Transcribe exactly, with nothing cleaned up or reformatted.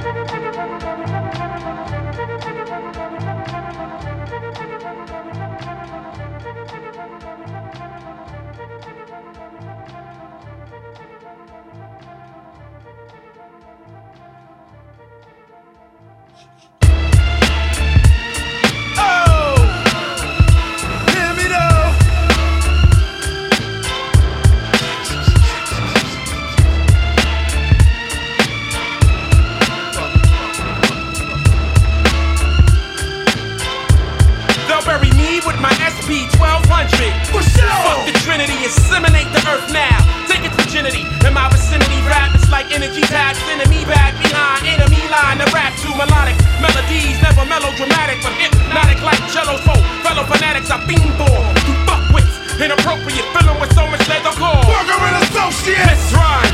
twelve hundred. Fuck the Trinity, inseminate the earth now. Take its virginity. In my vicinity, rap is like energy tax. Enemy back behind, enemy line. The rap to melodic melodies, never melodramatic, but hypnotic like jello folk. Fellow fanatics, I beam for. You fuck with inappropriate, filling with so much leather gore. Burger and associates. This rhyme